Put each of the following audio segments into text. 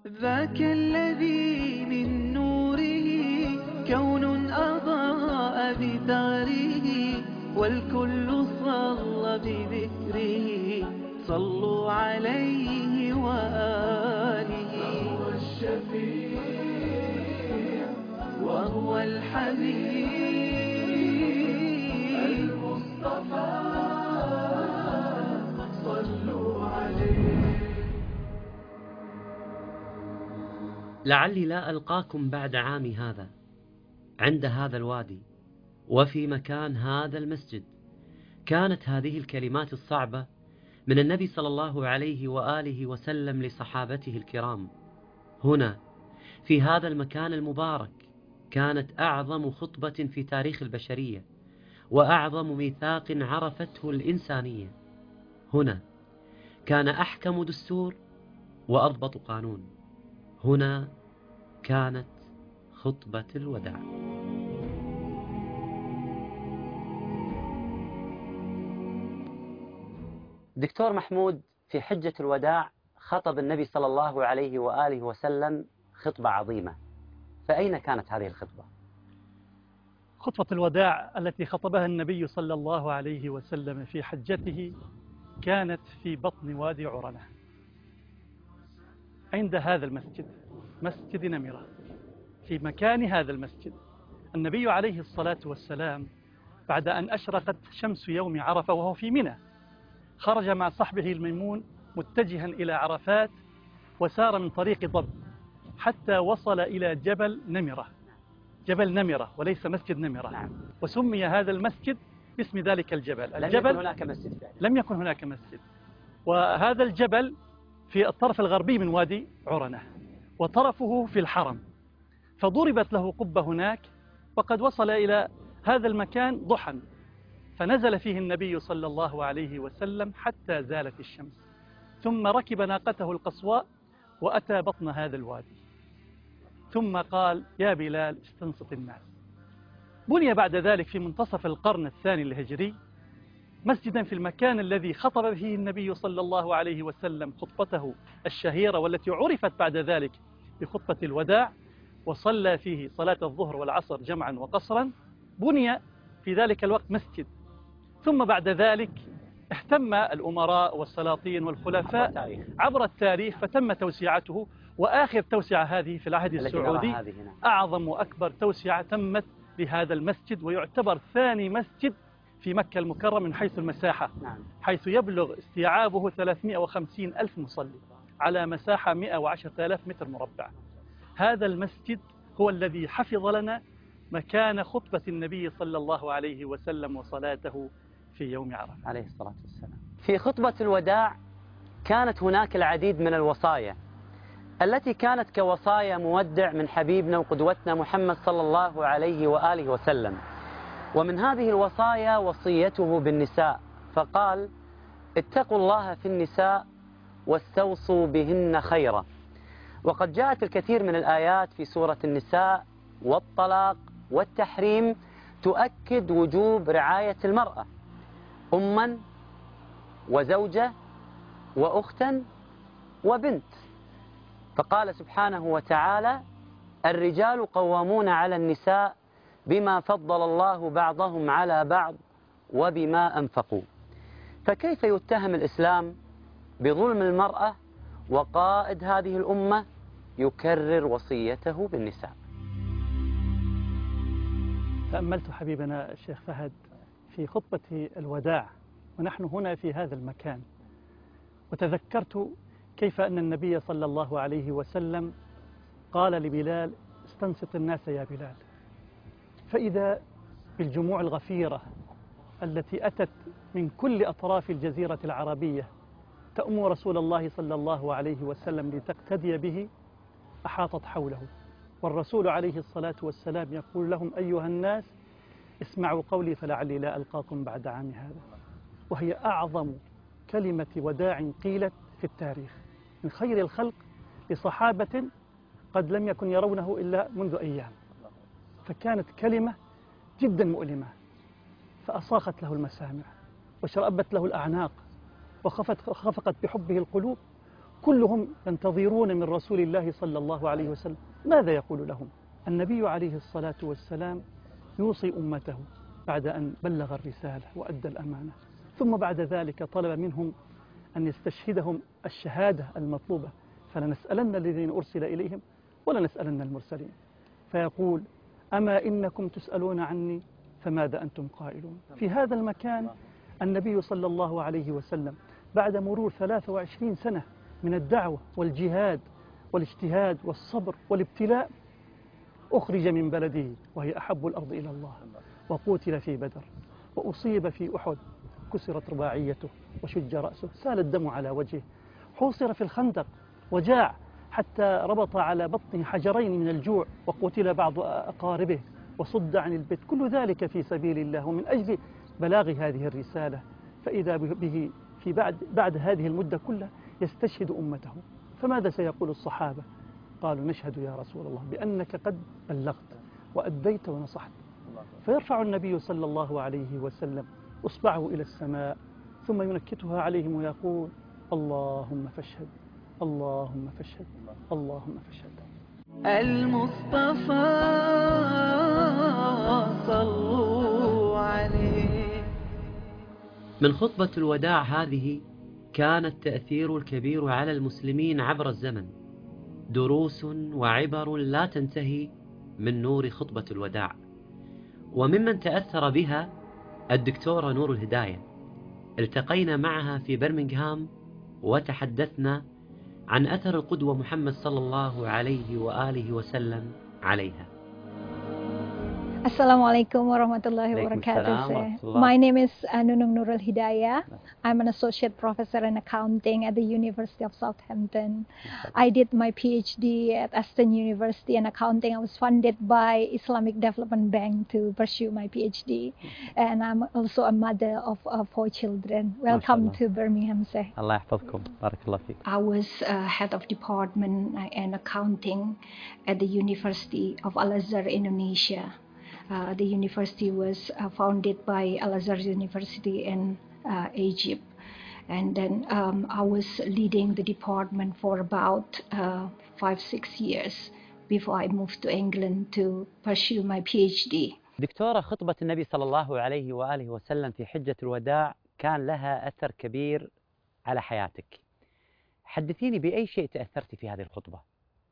ذاك الذي من نوره كون أضاء بثغره، والكل صلى بذكره، صلوا عليه وآله. هو الشفيع وهو الحبيب المصطفى، صلوا عليه. لعلي لا ألقاكم بعد عامي هذا عند هذا الوادي وفي مكان هذا المسجد. كانت هذه الكلمات الصعبة من النبي صلى الله عليه وآله وسلم لصحابته الكرام. هنا في هذا المكان المبارك كانت أعظم خطبة في تاريخ البشرية، وأعظم ميثاق عرفته الإنسانية. هنا كان أحكم دستور وأضبط قانون. هنا كانت خطبة الوداع. دكتور محمود، في حجة الوداع خطب النبي صلى الله عليه وآله وسلم خطبة عظيمة، فأين كانت هذه الخطبة؟ خطبة الوداع التي خطبها النبي صلى الله عليه وسلم في حجته كانت في بطن وادي عرنة، عند هذا المسجد، مسجد نمرة. في مكان هذا المسجد النبي عليه الصلاة والسلام بعد أن أشرقت شمس يوم عرفة وهو في منى، خرج مع صحبه الميمون متجها إلى عرفات، وسار من طريق ضب حتى وصل إلى جبل نمرة. جبل نمرة وليس مسجد نمرة. نعم. وسمي هذا المسجد باسم ذلك الجبل. لم يكن هناك مسجد فعلا. لم يكن هناك مسجد. وهذا الجبل في الطرف الغربي من وادي عرنة، وطرفه في الحرم، فضربت له قبة هناك. وقد وصل إلى هذا المكان ضحى، فنزل فيه النبي صلى الله عليه وسلم حتى زالت الشمس، ثم ركب ناقته القصواء وأتى بطن هذا الوادي، ثم قال: يا بلال استنصت الناس. بني بعد ذلك في منتصف القرن الثاني الهجري مسجدا في المكان الذي خطب فيه النبي صلى الله عليه وسلم خطبته الشهيرة، والتي عرفت بعد ذلك بخطبة الوداع، وصلى فيه صلاة الظهر والعصر جمعا وقصرا. بني في ذلك الوقت مسجد، ثم بعد ذلك اهتم الأمراء والسلاطين والخلفاء عبر التاريخ فتم توسعته. وآخر توسعة هذه في العهد السعودي أعظم وأكبر توسعة تمت لهذا المسجد، ويعتبر ثاني مسجد في مكة المكرمة من حيث المساحة. نعم. حيث يبلغ استيعابه 350 ألف مصلي على مساحة 110 آلاف متر مربع. هذا المسجد هو الذي حفظ لنا مكان خطبة النبي صلى الله عليه وسلم وصلاته في يوم عرفة عليه الصلاة والسلام. في خطبة الوداع كانت هناك العديد من الوصايا التي كانت كوصايا مودع من حبيبنا وقدوتنا محمد صلى الله عليه وآله وسلم. ومن هذه الوصايا وصيته بالنساء، فقال: اتقوا الله في النساء واستوصوا بهن خيرا. وقد جاءت الكثير من الآيات في سورة النساء والطلاق والتحريم تؤكد وجوب رعاية المرأة أما وزوجة وأختا وبنت. فقال سبحانه وتعالى: الرجال قوامون على النساء بما فضل الله بعضهم على بعض وبما أنفقوا. فكيف يتهم الإسلام بظلم المرأة وقائد هذه الأمة يكرر وصيته بالنساء؟ تأملت حبيبنا الشيخ فهد في خطبة الوداع ونحن هنا في هذا المكان، وتذكرت كيف أن النبي صلى الله عليه وسلم قال لبلال: استنصت الناس يا بلال. فإذا بالجموع الغفيرة التي أتت من كل أطراف الجزيرة العربية تأمر رسول الله صلى الله عليه وسلم لتقتدي به، أحاطت حوله، والرسول عليه الصلاة والسلام يقول لهم: أيها الناس اسمعوا قولي فلعلي لا ألقاكم بعد عام هذا. وهي أعظم كلمة وداع قيلت في التاريخ من خير الخلق لصحابة قد لم يكن يرونه إلا منذ أيام. فكانت كلمة جدا مؤلمة، فأصاخت له المسامع وشربت له الأعناق وخفقت بحبه القلوب، كلهم ينتظرون من رسول الله صلى الله عليه وسلم ماذا يقول لهم. النبي عليه الصلاة والسلام يوصي أمته بعد أن بلغ الرسالة وأدى الأمانة، ثم بعد ذلك طلب منهم أن يستشهدهم الشهادة المطلوبة، فلنسألن الذين أرسل إليهم ولنسألن المرسلين. فيقول: أما إنكم تسألون عني فماذا أنتم قائلون. في هذا المكان النبي صلى الله عليه وسلم بعد مرور 23 سنة من الدعوة والجهاد والاجتهاد والصبر والابتلاء أخرج من بلده وهي أحب الأرض إلى الله، وقتل في بدر، وأصيب في أحد، كسرت رباعيته وشج رأسه، سال الدم على وجهه، حوصر في الخندق وجاع حتى ربط على بطنه حجرين من الجوع، وقتل بعض أقاربه وصد عن البيت، كل ذلك في سبيل الله ومن أجل بلاغ هذه الرسالة. فإذا به في بعد هذه المدة كلها يستشهد أمته. فماذا سيقول الصحابة؟ قالوا: نشهد يا رسول الله بأنك قد بلغت وأديت ونصحت. فيرفع النبي صلى الله عليه وسلم إصبعه إلى السماء ثم ينكتها عليهم ويقول: اللهم فاشهد، اللهم فاشهد، اللهم فاشهد. المصطفى صلوا عليه. من خطبة الوداع هذه كان التأثير الكبير على المسلمين عبر الزمن، دروس وعبر لا تنتهي من نور خطبة الوداع. وممن تأثر بها الدكتورة نور الهداية، التقينا معها في برمنغهام وتحدثنا عن أثر القدوة محمد صلى الله عليه وآله وسلم عليها. Assalamualaikum warahmatullahi wabarakatuh. My name is Nunung Nurul Hidayah. I'm an associate professor in accounting at the University of Southampton. I did my PhD at Aston University in accounting. I was funded by Islamic Development Bank to pursue my PhD. And I'm also a mother of 4 children. Welcome to Birmingham, sir. الله يحفظكم. بارك الله فيك. I was head of department in accounting at the University of Al-Azhar, Indonesia. The university was founded by Al-Azhar University in Egypt. And then I was leading the department for about 5-6 years before I moved to England to pursue my PhD. دكتورة، خطبة النبي صلى الله عليه وآله وسلم في حجة الوداع كان لها أثر كبير على حياتك. حدثيني بأي شيء تأثرت في هذه الخطبة.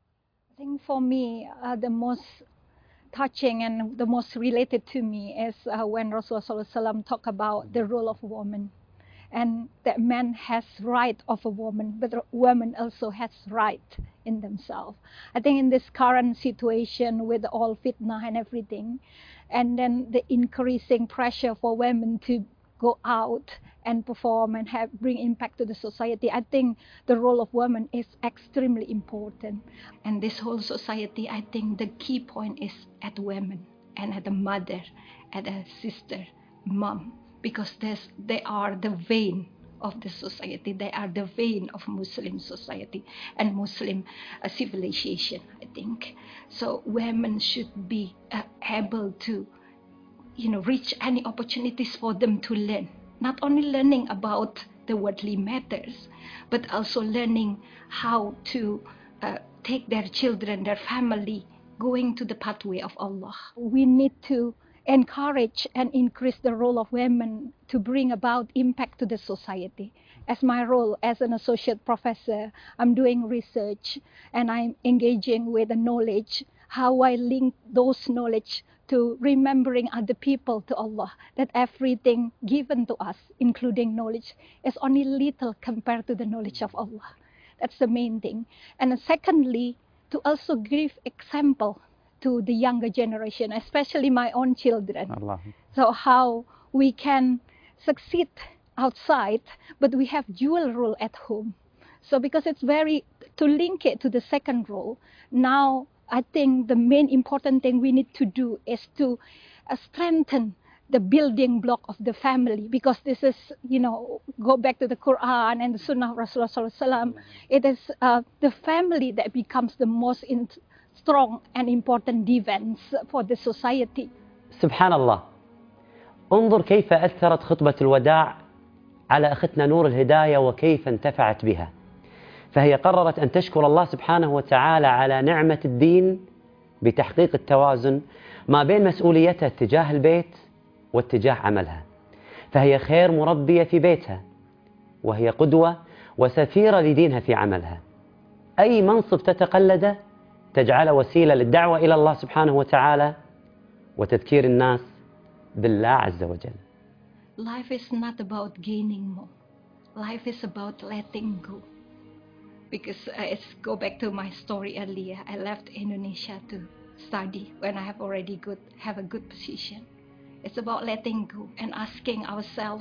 I think for me the most touching and the most related to me is when Rasulullah SAW talk about the role of woman, and that man has right of a woman, but woman also has right in themselves. I think in this current situation with all fitna and everything, and then the increasing pressure for women to go out and perform and bring impact to the society, I think the role of women is extremely important. And this whole society, I think the key point is at women and at the mother, at a sister, mom, because they are the vein of the society. They are the vein of Muslim society and Muslim civilization, I think. So women should be able to reach any opportunities for them to learn. Not only learning about the worldly matters, but also learning how to take their children, their family, going to the pathway of Allah. We need to encourage and increase the role of women to bring about impact to the society. As my role as an associate professor, I'm doing research and I'm engaging with the knowledge, how I link those knowledge to remembering other people to Allah, that everything given to us, including knowledge, is only little compared to the knowledge of Allah. That's the main thing. And secondly, to also give example to the younger generation, especially my own children. Allah. So how we can succeed outside, but we have dual role at home. So because it's to link it to the second role, now I think the main important thing we need to do is to strengthen the building block of the family, because this is, go back to the Quran and the Sunnah of Rasulullah SAW. It is the family that becomes the most strong and important defense for the society. سبحان الله. انظر كيف أثرت خطبة الوداع على أختنا نور الهداية وكيف انتفعت بها. فهي قررت أن تشكر الله سبحانه وتعالى على نعمة الدين بتحقيق التوازن ما بين مسؤوليتها تجاه البيت واتجاه عملها. فهي خير مربية في بيتها، وهي قدوة وسفيرة لدينها في عملها. أي منصب تتقلده تجعله وسيلة للدعوة إلى الله سبحانه وتعالى وتذكير الناس بالله عز وجل. Life is not about gaining more. Life is about letting go. Because let's go back to my story earlier. I left Indonesia to study when I have a good position. It's about letting go and asking ourselves,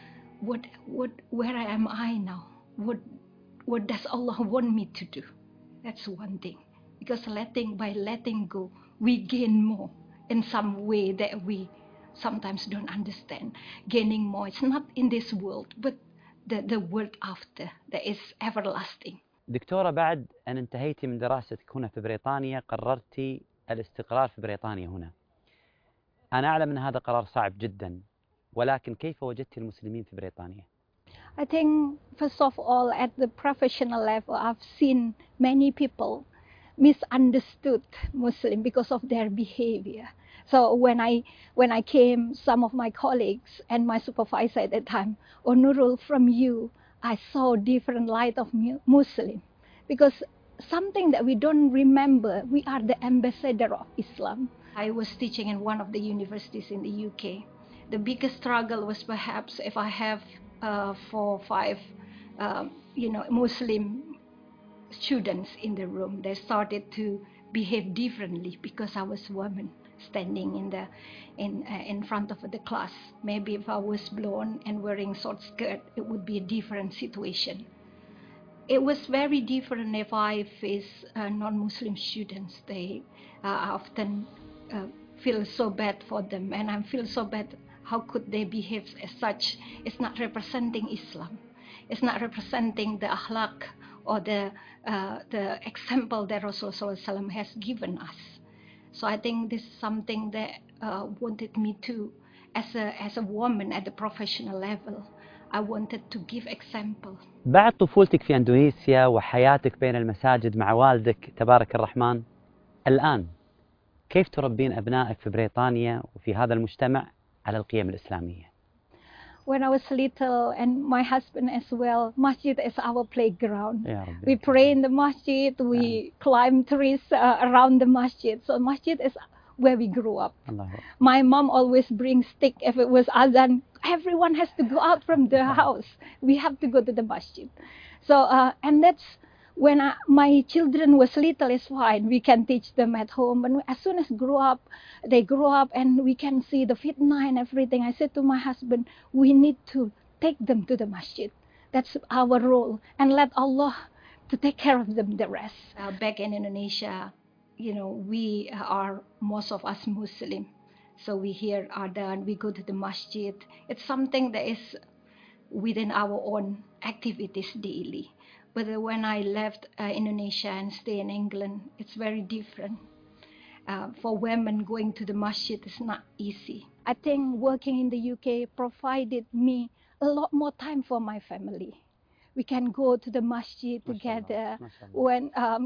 where am I now? What does Allah want me to do? That's one thing. Because by letting go, we gain more in some way that we sometimes don't understand. Gaining more, it's not in this world, but the world after that is everlasting. دكتورة، بعد أن انتهيتي من دراستك هنا في بريطانيا قررتي الاستقرار في بريطانيا هنا. أنا أعلم أن هذا قرار صعب جدا، ولكن كيف وجدت المسلمين في بريطانيا؟ I think first of all at the professional level I've seen many people misunderstood Muslim because of their behavior. So when I came, some of my colleagues and my supervisor at that time, "Oh Nurul, from you I saw different light of Muslim, because something that we don't remember, we are the ambassador of Islam." I was teaching in one of the universities in the UK. The biggest struggle was perhaps if I have 4 or 5 Muslim students in the room, they started to behave differently because I was a woman standing in front of the class. Maybe if I was blonde and wearing short skirt, it would be a different situation. It was very different if I face non-Muslim students. They often feel so bad for them, and I feel so bad. How could they behave as such? It's not representing Islam. It's not representing the akhlaq or the example that Rasulullah has given us. So I think this is something that wanted me to, as a woman at the professional level, I wanted to give example. بعد طفولتك في أندونيسيا وحياتك بين المساجد مع والدك تبارك الرحمن، الآن كيف تربين أبنائك في بريطانيا وفي هذا المجتمع على القيم الإسلامية؟ When I was little, and my husband as well, masjid is our playground. We pray in the masjid, we climb trees around the masjid. So masjid is where we grew up. My mom always brings stick if it was azan. Everyone has to go out from the house. We have to go to the masjid. So, and that's when my children was little, it's fine. We can teach them at home. But as soon as they grow up and we can see the fitnah and everything, I said to my husband, we need to take them to the masjid. That's our role. And let Allah to take care of them the rest. Back in Indonesia, we are, most of us Muslim. So we hear adhan, we go to the masjid. It's something that is within our own activities daily. But when I left Indonesia and stay in England, it's very different. For women, going to the masjid is not easy. I think working in the UK provided me a lot more time for my family. We can go to the masjid together. When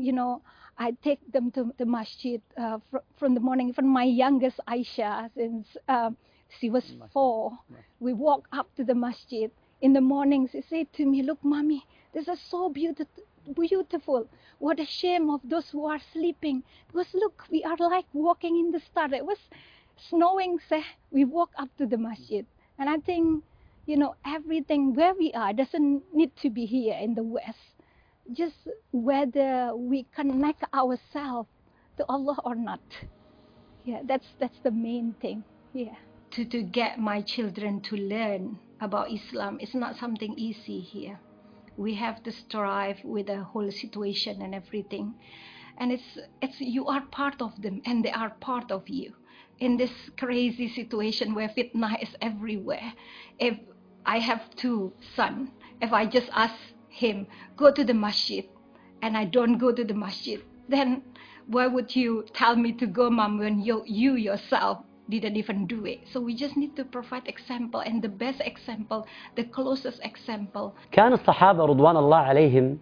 I take them to the masjid from the morning. Even my youngest Aisha, since she was 4, we walk up to the masjid. In the morning, she said to me, "Look, mommy, this is so beautiful. What a shame of those who are sleeping. Because look, we are like walking in the stars." It was snowing, so we walk up to the masjid. And I think, everything where we are doesn't need to be here in the West. Just whether we connect ourselves to Allah or not. Yeah, that's the main thing. Yeah. To get my children to learn about Islam is not something easy here. We have to strive with the whole situation and everything. And it's you are part of them and they are part of you. In this crazy situation where fitnah is everywhere. If I have 2 sons, if I just ask him, go to the masjid, and I don't go to the masjid, then why would you tell me to go, Mom, when you yourself didn't even do it? So we just need to provide example, and the best example, the closest example. كان الصحابة رضوان الله عليهم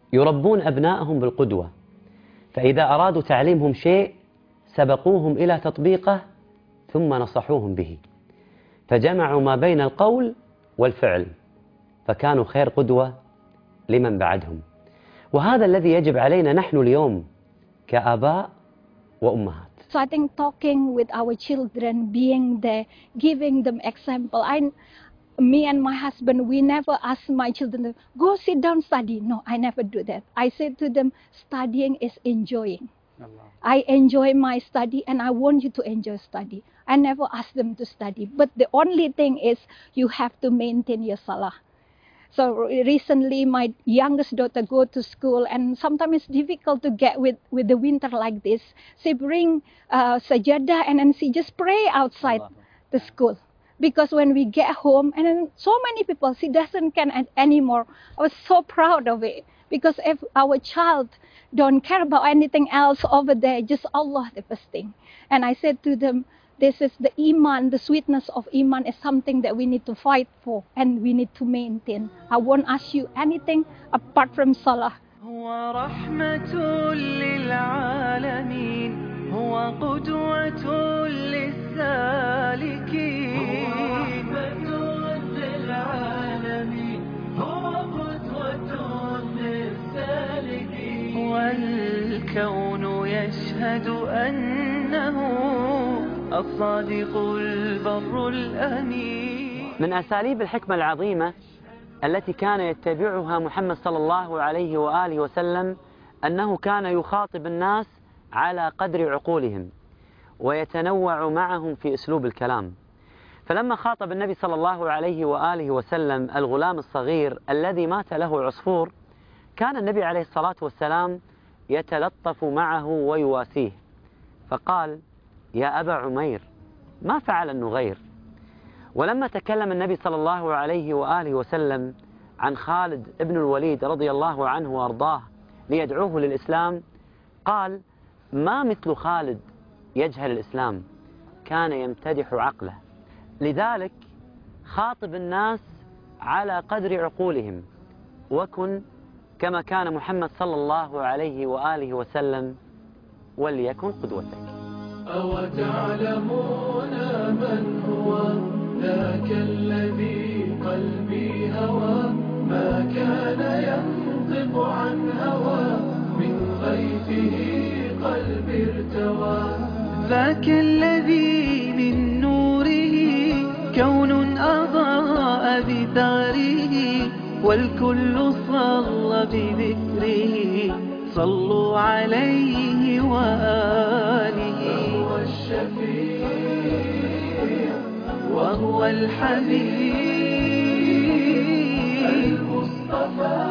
يربون أبنائهم بالقدوة، فإذا أرادوا تعليمهم شيء سبقوهم إلى تطبيقه ثم نصحوهم به، فجمعوا ما بين القول والفعل، فكانوا خير قدوة لمن بعدهم. وهذا الذي يجب علينا نحن اليوم كآباء وأمهات. So I think talking with our children, being there, giving them example. Me and my husband, we never ask my children, go sit down study. No, I never do that. I said to them, studying is enjoying. I enjoy my study and I want you to enjoy study. I never ask them to study. But the only thing is you have to maintain your salah. So recently my youngest daughter go to school and sometimes it's difficult to get with the winter like this. She bring sajadah and then she just pray outside the school. Because when we get home and then so many people, she doesn't can anymore. I was so proud of it. Because if our child don't care about anything else over there, just Allah the first thing. And I said to them, this is the iman, the sweetness of iman is something that we need to fight for and we need to maintain. I won't ask you anything apart from salah. هو رحمة للعالمين، هو قدوة للسالكين. هو رحمة للعالمين، هو قدوة للسالكين. والكون يشهد أنه الصادق البر الأمين. من أساليب الحكمة العظيمة التي كان يتبعها محمد صلى الله عليه وآله وسلم أنه كان يخاطب الناس على قدر عقولهم ويتنوع معهم في أسلوب الكلام. فلما خاطب النبي صلى الله عليه وآله وسلم الغلام الصغير الذي مات له عصفور، كان النبي عليه الصلاة والسلام يتلطف معه ويواسيه، فقال: يا أبا عمير، ما فعل النغير؟ ولما تكلم النبي صلى الله عليه وآله وسلم عن خالد ابن الوليد رضي الله عنه وأرضاه ليدعوه للإسلام، قال: ما مثل خالد يجهل الإسلام، كان يمتدح عقله. لذلك خاطب الناس على قدر عقولهم، وكن كما كان محمد صلى الله عليه وآله وسلم، وليكن قدوتك. أو تعلمون من هو ذاك الذي قلبي هوى، ما كان ينطق عن هوى، من غيثه قلبي ارتوى. ذاك الذي من نوره كون أضاء بثغره، والكل صلى بذكره، صلوا عليه وآله. هو الشفيع وهو الحبيب المصطفى،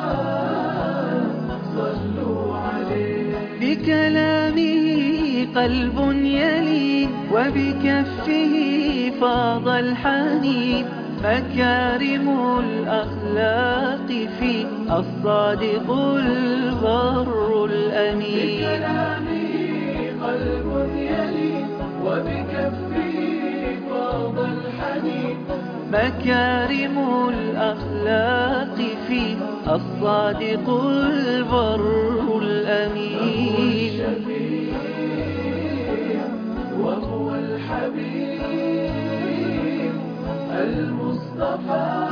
صلوا عليه. بكلامه قلب يلين، وبكفه فاض الحنين، مكارم الأخلاق في الصادق البر الأمين. بكلامه قلب يلين، وبكفه فاض الحنين، مكارم الأخلاق في الصادق البر الأمين. وهو الحبيب المصطفى.